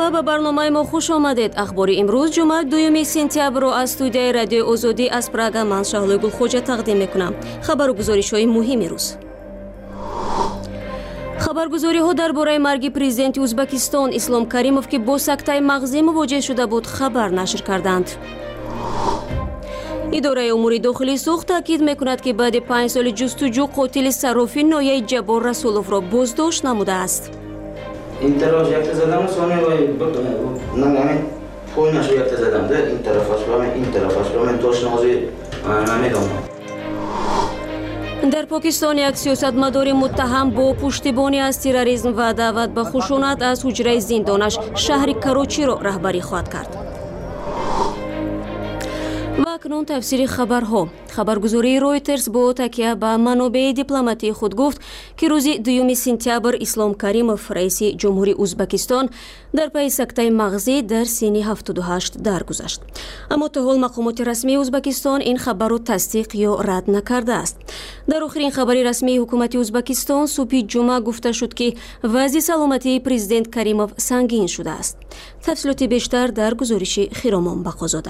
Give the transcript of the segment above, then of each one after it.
مرحبا به برنامه ما خوش آمدید. اخبار امروز جمعه 2 سپتامبر را از استودیوی رادیو آزادی از پراگ من شهلا گلخوجه تقدیم میکنم. خبر و گزارش‌های مهم روز. خبرگزاری‌ها درباره مرگ پرزیدنت ازبکستان اسلام کریموف که با سکته مغزی مواجه شده بود خبر نشر کردند. اداره امور داخلی سوخت تاکید میکند که بعد 5 سال جستجو قاتل صرافی ناحیه جبار رسولوف را بازداشت نموده است. این طرف یک زدم سونه و همین پوینش یک زدم ده این طرفش و این طرفش و من توش نازی نمیدونم. در پاکستان یک سیاستمدار متهم با پشتیبانی از تروریسم و دعوت به خشونت از حجره زندانش شهر کراچی را رهبری خواهد کرد. و اکنون تفسیر خبرها. خبرگزاری رویترز با تکیه به منابع دیپلماتی خود گفت که روز 2 سپتامبر اسلام کریموف رئیس جمهوری ازبکستان در پی سکته مغزی در سن 78 درگذشت. اما تا حال مقامات رسمی ازبکستان این خبر را تصدیق یا رد نکرده است. در آخرین خبر رسمی حکومت ازبکستان صبح جمعه گفته شد که وضع سلامتی پرزیدنت کریموف سنگین شده است. تفصیلات بیشتر در گزارش خیرامان بقازاده.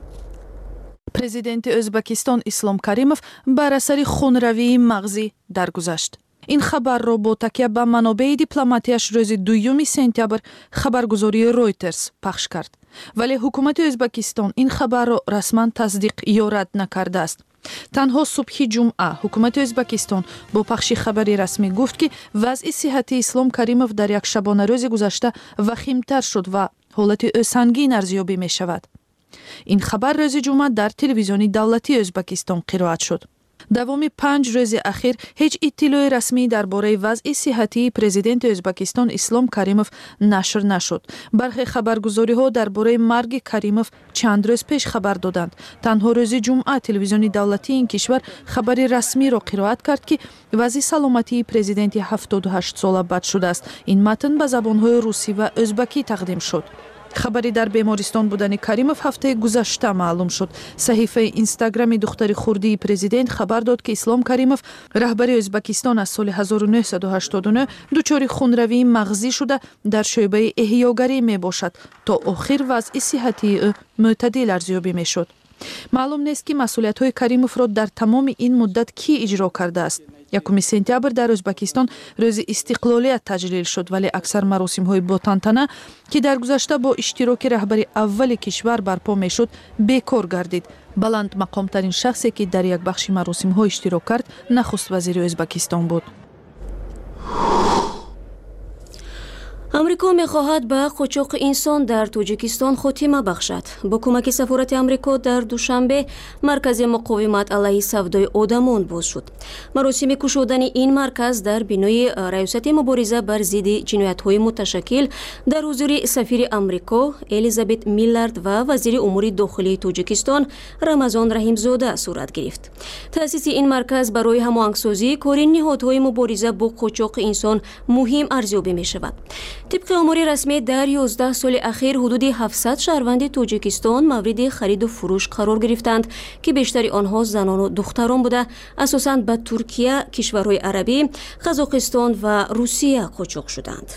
پرزیدنت ازبکستان اسلام کریموف بر اثر خونروی مغزی درگذشت. این خبر را با تکیه به منابع دیپلماتیش روز 2 سپتامبر خبرگزاری رویترز پخش کرد. ولی حکومت ازبکستان این خبر را رسما تصدیق یا رد نکرده است. تنها صبح جمعه حکومت ازبکستان با پخش خبری رسمی گفت که وضع صحتی اسلام کریموف در یک شبانه روز گذشته وخیمتر شد و حالت او سنگین ارزیابی می شود. این خبر روز جمعه در تلویزیون دولتی ازبکستان قرائت شد. دوام 5 روز اخیر هیچ اطلاع رسمی درباره وضع صحتی پرزیدنت ازبکستان اسلام کریموف نشر نشد. برخی خبرگزاری‌ها درباره مرگ کریموف چند روز پیش خبر دادند. تنها روز جمعه تلویزیون دولتی این کشور خبری رسمی را قرائت کرد که وضع سلامتی پرزیدنت 78 ساله بد شده است. این متن به زبان‌های روسی و ازبکی تقدیم شد. خبری در بیمارستان بودن کریموف هفته گذشته معلوم شد. صحیفه اینستاگرام دختر خردی پرزیدنت خبر داد که اسلام کریموف رهبر ازبکستان از سال 1989 دچار خونروی مغزی شده در شعبه احیاگری می باشد تا آخر وضع صحتی معتدل ارزیابی می شد. معلوم نیست که مسئولیت های کریموف را در تمام این مدت کی اجرا کرده است. 1 سپتامبر در ازبکستان روز استقلالیت تجلیل شد ولی اکثر مراسم های با تنتنه که در گذشته با اشتراک رهبر اول کشور برپا می شد بیکار گردید. بلند مقام ترین شخصی که در یک بخش مراسم ها اشتراک کرد نخست وزیر ازبکستان بود. امریکا می‌خواهد به قاچاق انسان در تاجیکستان خاتمه بخشد. با کمک سفارت امریکا در دوشنبه مرکز مقاومت علیه سودای آدمان باز شد. مراسم گشودن این مرکز در بینای ریاست مبارزه بر ضد جنایت‌های متشکل در حضور سفیر امریکا الیزابت میلارد و وزیر امور داخلی تاجیکستان رمضان رحیمزاده صورت گرفت. تأسیس این مرکز برای هماهنگسازی کار نهادهای مبارزه با قاچاق انسان مهم ارزیابی می‌شود. طبق آمار رسمی در 11 سال اخیر حدود 700 شهروند تاجیکستان مورد خرید و فروش قرار گرفتند که بیشتر آنها زنان و دختران بوده، اساساً به ترکیه، کشورهای عربی، قزاقستان و روسیه قاچاق شدند.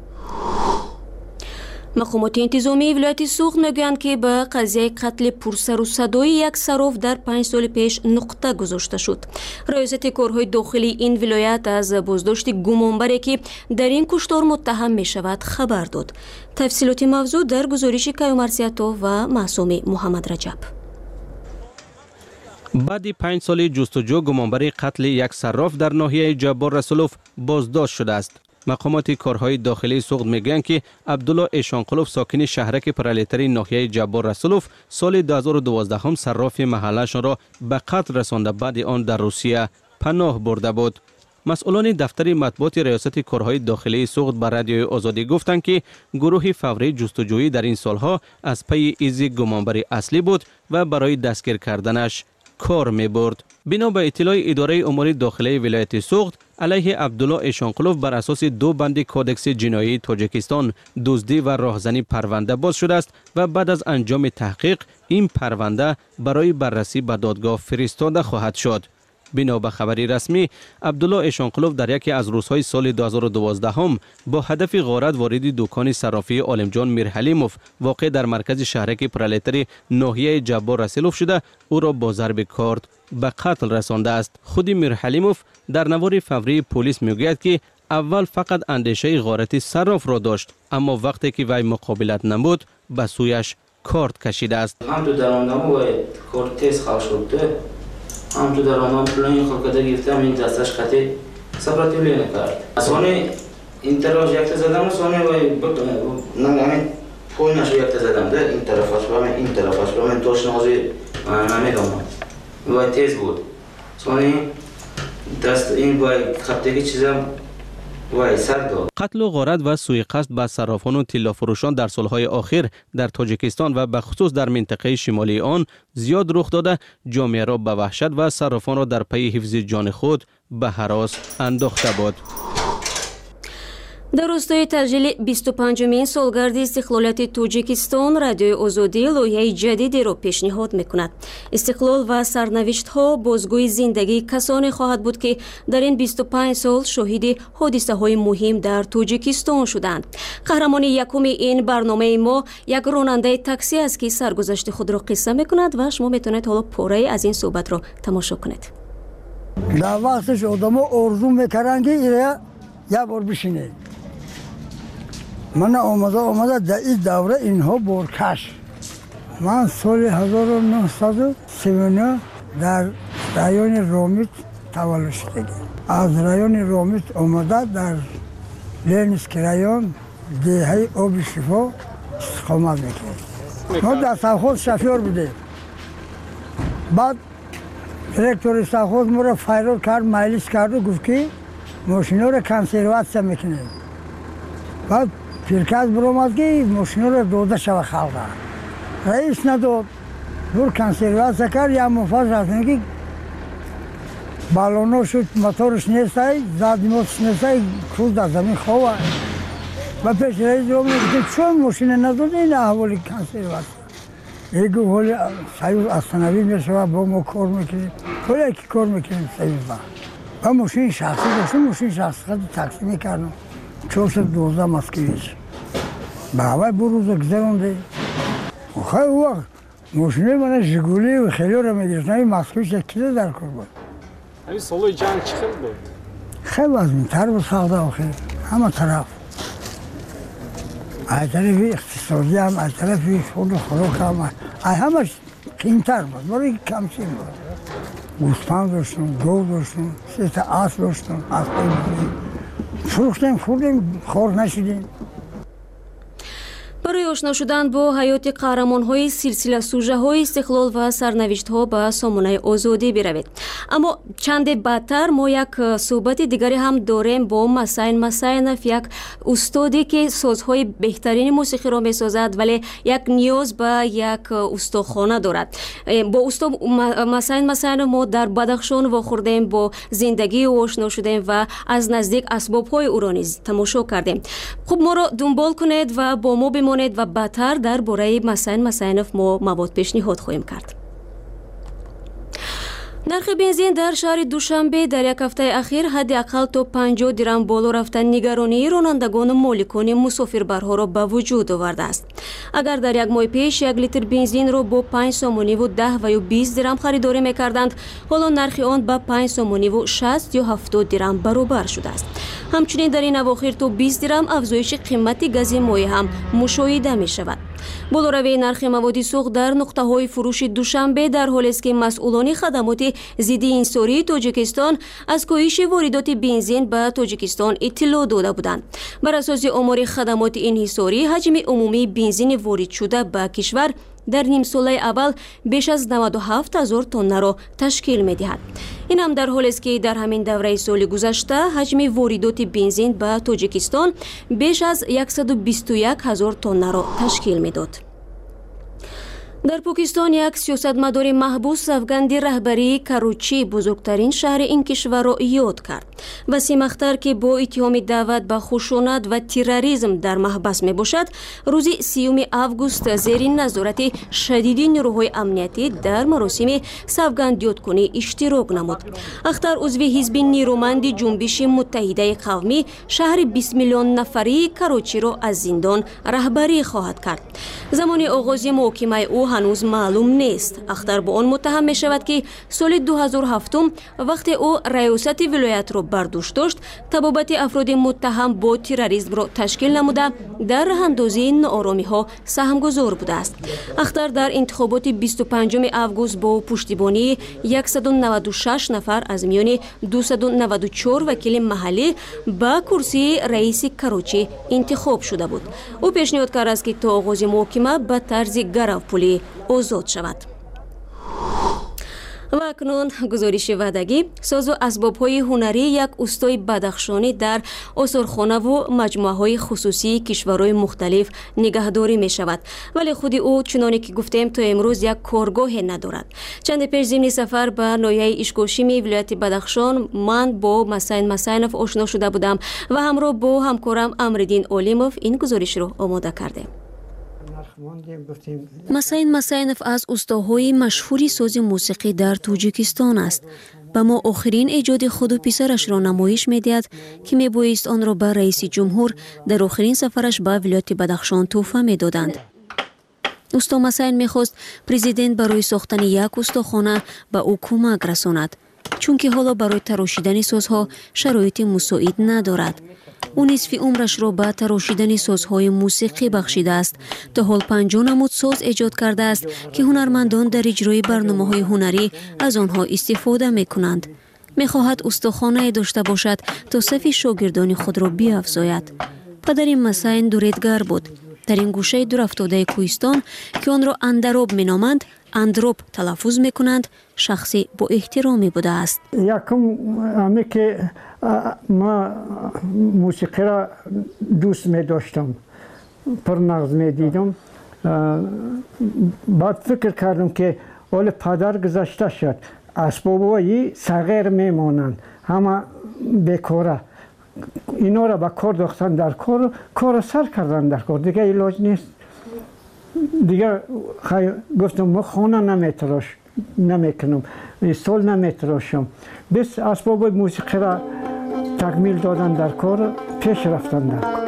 مقامات انتظامی ولایت سوخت میگویند که به قضیه قتل پرسر و صدای یک صراف در 5 سال پیش نقطه گذاشته شد. ریاست کارهای داخلی این ولایت از بازداشت گمانبری که در این کشتار متهم می شود خبر داد. تفصیلات موضوع در گزارش کیومرسیاتا و معصوم محمد رجب. بعد 5 سال جستجو گمانبر قتل یک صراف در ناحیه جبار رسولوف بازداشت شده است. مقامات کارهای داخلی سوخت میگویند که عبدالله ایشانقلوف ساکن شهرک پرالتری ناحیه جبار رسولوف سال 2012 هم صراف محلشان را به قتل رسانده، بعد آن در روسیه پناه برده بود. مسئولان دفتر مطبوعات ریاست کارهای داخلی سوخت به رادیو آزادی گفتند که گروه فوری جستجویی در این سالها از پی ایز گمانبر اصلی بود و برای دستگیر کردنش کار می برد. بنا به اطلاع اداره امور داخلی ولایت سوخت، علیه عبدالله ایشانقلوف بر اساس 2 بند کودکس جنایی تاجیکستان دزدی و راهزنی پرونده باز شده است و بعد از انجام تحقیق این پرونده برای بررسی به دادگاه فرستاده خواهد شد. بنا به خبری رسمی، عبدالله ایشانقلوف در یکی از روزهای سال 2012 هم با هدف غارت وارد دکان صرافی عالمجان میرحلیموف واقع در مرکز شهرک پرالتری ناحیه جبار رسولوف شده او را با ضرب کارد به قتل رسانده است. خود میرحلیموف در نوار فوری پلیس میگوید که اول فقط اندیشه غارت صراف را داشت، اما وقتی که وی مقابلت نمود به سویش کارت کشیده است. هم تو درآمدم و کارت تیز خواهد شده، هم تو درآمدم پلان خالکده گرفتم این دستش خطی صبرتی لی نکرد. سانی اینتراژ یک زدم و سانی همین پول نشو یک زدم ده این طرفش و این طرفش و من توش نازی نمیدونم و تیز بود. سانی دست این باید خطی که چیزم قتل و غارت و سوءقصد به صرافان و طلا فروشان در سالهای اخیر در تاجیکستان و به خصوص در منطقه شمالی آن زیاد رخ داده جامعه را به وحشت و صرافان را در پی حفظ جان خود به هراس انداخته بود. در راستای تسجیل 25مین سالگرد استقلالیت تاجیکستان، رادیوی آزادی لایحه جدیدی را پیشنهاد میکند. استقلال و سرنوشت‌ها بازگوی زندگی کسانی خواهد بود که در این 25 سال شاهد حادثه‌های مهم در تاجیکستان شدند. قهرمان یکم این برنامه ما یک راننده تاکسی است که سرگذشت خود را قصه میکند و شما میتونید حالا پاره از این صحبت را تماشا کنید. در وقتش آدم‌ها آرزو می‌کردند که یک بار بشینه. من آمده در این دوره اینها بارکش. من سال 1939 در رایون رامیت تولد شدم. از رایون رامیت آمده در لینسک رایون دیهه آب شفا استقامت میکرد. ما در سرخوز شفیار بودیم. بعد دیرکتور سرخوز ما را فایرال کرد، مایلیس کرد و گفت که ماشینا را کنسرواسیون میکنیم. بعد پیرکس برآمد که ماشینا را داده شود خلق. رئیس نداد. دور کنسرواسیون کرد یا مفاز رفتن که بالونا شد موتورش نیست، زد موتورش نیست، کروز در زمین خواه. و پیش رئیس رو میگه چون ماشین نداد این احوالی کنسرواسیون. یک حالی سیوز اصناوی میشود با ما کار میکنیم. حالی یکی کار میکنیم سیوز با. و ماشین شخصی داشتم، ماشین شخصی خیلی تاکسی میکردم. 412 مسکویش. به هوای بروز گذرونده. خیلی وقت ماشین من ژگولی و خیلی رو میگرفتم. این مسکویش یکی در کار بود. این سالوی جنگ چی خیلی بود؟ خیلی وزن‌تر بود ساخته و خیلی. همه طرف. از طرف اقتصادی هم، از طرف خود خوراک هم. همش قیمتر بود. برای کمچین بود. گوسفند داشتم، گاو داشتم، 3 تا اسب داشتم، اسبای بودیم. فروختیم، خوردیم، خور نشدیم. برای آشنا شدن با حیات قهرمان‌های سلسله سوژه‌های استقلال و سرنوشت‌ها به سامانه آزادی بروید. اما چند بعدتر ما یک صحبت دیگری هم داریم با مسینف، یک استادی که سازهای بهترین موسیقی را می‌سازد ولی یک نیاز به یک استادخانه دارد. با استاد مسین ما در بدخشان واخوردیم، با زندگی او آشنا شدیم و از نزدیک اسباب‌های او را نیز تماشا کردیم. خب ما را دنبال کنید و با ما بمانید و بعدتر در باره مسینف ما مواد پیشنهاد خواهیم کرد. نرخ بنزین در شهر دوشنبه در یک هفته اخیر حداقل تا 50 درم بالا رفته نگرانی رانندگان و مالکان مسافربرها را به وجود آورده است. اگر در یک ماه پیش 1 لیتر بنزین را با 5 سومانی و 10 و یا 20 درم خریداری می‌کردند، حالا نرخ آن به 5 سومانی و 60 یا 70 درم برابر شده است. همچنین در این اواخر تا 20 درم افزایش قیمت گاز مایع هم مشاهده می‌شود. بالاروی نرخ مواد سوخت در نقطه‌های فروش دوشنبه در حالی است که مسئولان خدمات ضد انحصاری تاجیکستان از کاهش واردات بنزین به تاجیکستان اطلاع داده بودند. بر اساس آمار خدمات انحصاری، حجم عمومی بنزین وارد شده به کشور در نیم ساله اول بیش از 97,000 تن را تشکیل می‌دهد. این هم در حالی است که در همین دوره سال گذشته حجم واردات بنزین به تاجیکستان بیش از 121,000 تن را تشکیل می‌داد. در پاکستان یک سیاستمدار محبوس سوگند رهبری کراچی بزرگترین شهر این کشور را یاد کرد. وسیم اختر که با اتهام دعوت به خشونت و تروریسم در محبس می باشد، روز 30 آگوست زیر نظارت شدید نیروهای امنیتی در مراسم سوگند یادکنی اشتراک نمود. اختر عضو حزب نیرومند جنبش متحده قومی شهر 20 میلیون نفری کراچی را از زندان رهبری خواهد کرد. زمان آغاز محاکمه او هنوز معلوم نیست. اختر با آن متهم می شود که سال 2007 وقتی او ریاست ولایت را بر دوش داشت، تبابت افراد متهم با تروریسم را تشکیل نموده در راه اندازی ناآرامی ها سهمگذار بوده است. اختر در انتخابات 25 آگوست با پشتیبانی 196 نفر از میان 294 وکیل محلی به کرسی رئیس کراچی انتخاب شده بود. او پیشنهاد کرده است که تا آغاز محاکمه به طرز گروپولی آزاد شود. و اکنون گزارش وعدگی، ساز و اسباب‌های هنری یک استای بدخشانی در آثارخانه و مجموعه‌های خصوصی کشورهای مختلف نگهداری می‌شود، ولی خود او چنانه که گفتیم تا امروز یک کارگاه ندارد. چند پیش ضمن سفر به ناحیه اشکاشیم ولایت بدخشان من با مسعین مسعینوف آشنا شده بودم و همراه با همکارم امردین علیموف این گزارش رو آماده کردیم. مسعین مسعینوف از استاهای مشهوری ساز موسیقی در توجیکستان است. به ما آخرین ایجاد خود و پسرش را نمایش می‌دهد که می‌بایست آن را به رئیس جمهور در آخرین سفرش به ولایت بدخشان تحفه می‌دادند. استا مسعین می‌خواست پرزیدنت برای ساختن یک استاخانه به او کمک رساند، چون که حالا برای تراشیدن سازها شرایط مساعد ندارد. او نصف عمرش را به تراشیدن سازهای موسیقی بخشیده است. تا حال 50 نمود ساز ایجاد کرده است که هنرمندان در اجرای برنامه‌های هنری از آنها استفاده می‌کنند. می‌خواهد استاخانه داشته باشد تا صف شاگردان خود را بیافزاید. پدر مسعین دوریدگر بود. در این گوشه دورافتاده کوهستان که آن را اندراب می‌نامند، اندروب تلفظ می‌کنند، شخصی با احترامی بوده است. یکم که ما موسیقی را دوست می داشتم، پر نغز می دیدم. بعد فکر کردم که اول پدر گذشته شد، اسباب‌های صغیر می مانند، همه بیکاره. اینا را به کار داشتن، در کار سر کردن در کار، دیگه علاج نیست. دیگه گفتم ما خانه نمیکنم، استال نمیتراشم. بس اسباب موسیقی را تکمیل دادن در کار، پیش رفتن در کار.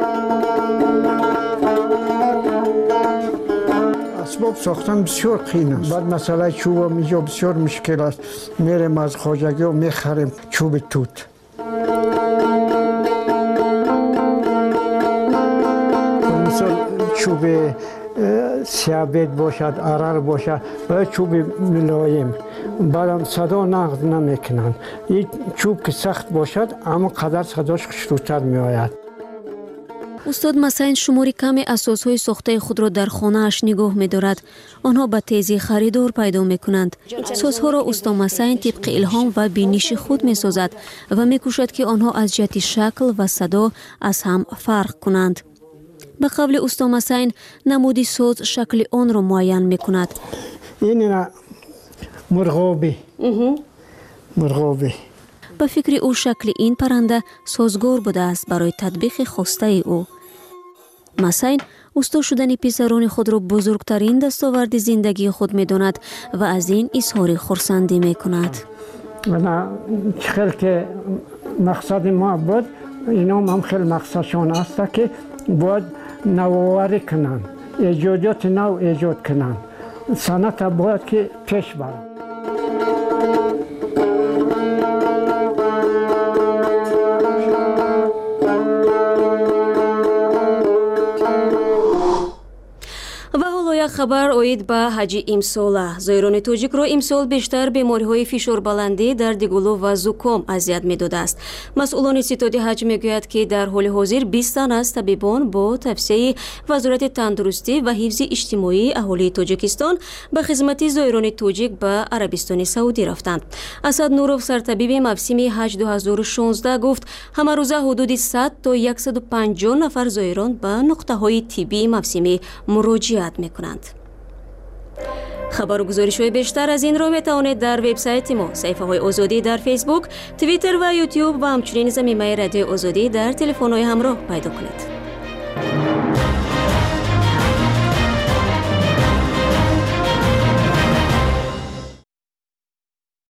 اسباب ساختن بسیار قین است. بعد مسئله چوب اینجا بسیار مشکل است. میریم از خواجگی و میخریم چوب توت. مثلا چوب سیابید باشد، عرر باشد و چوب ملایم، بعدم صدا نقض نمیکنند. این چوب که سخت باشد اما قدر صداش خشروتر می آید. استاد مسعین شماری کمی اساسهای ساخته خود را در خانه اش نگاه می دارد. آنها به تیزی خریدار پیدا می کنند. سازها را استاد مسعین طبق الهام و بینش خود می سازد و می کوشد که آنها از جهت شکل و صدا از هم فرق کنند. به قول استا مسعین نمودی ساز شکل آن را معین می کند. این مرغابی. به فکر او شکل این پرنده سازگار بوده است برای تطبیق خواسته او. مسعین استا شدن پسران خود را بزرگترین دستاورد زندگی خود می داند و از این اظهار خرسندی می کند. خیلی که مقصد ما بود، اینا هم خیلی مقصدشان است که باید نوآوری کنن، ایجادات نو ایجاد کنن، صنعت باید که پیش برن. خبر اوید به حج امسال. زایران توجیک رو امسال بیشتر بیماری‌های فشار بلندی در دیگلو و زکام اذیت می‌داده است. مسئولان ستاد حج میگوید که در حال حاضر 20 تن از طبیبان با توصیه وزارت تندرستی و حفظ اجتماعی اهالی تاجیکستان به خدمت زایران توجیک به عربستان سعودی رفتند. اسد نوروف سرطبیب موسم حج 2016 گفت همه روزه حدود 100 تا 150 نفر زایران به نقطه‌های طبی موسمی مراجعت می‌کنند. خبر و گزارش‌های بیشتر از این را می‌توانید در وبسایت ما، صفحه‌های آزادی در فیسبوک، توییتر و یوتیوب و همچنین زمینه رادیو آزادی در تلفن‌های همراه پیدا کنید.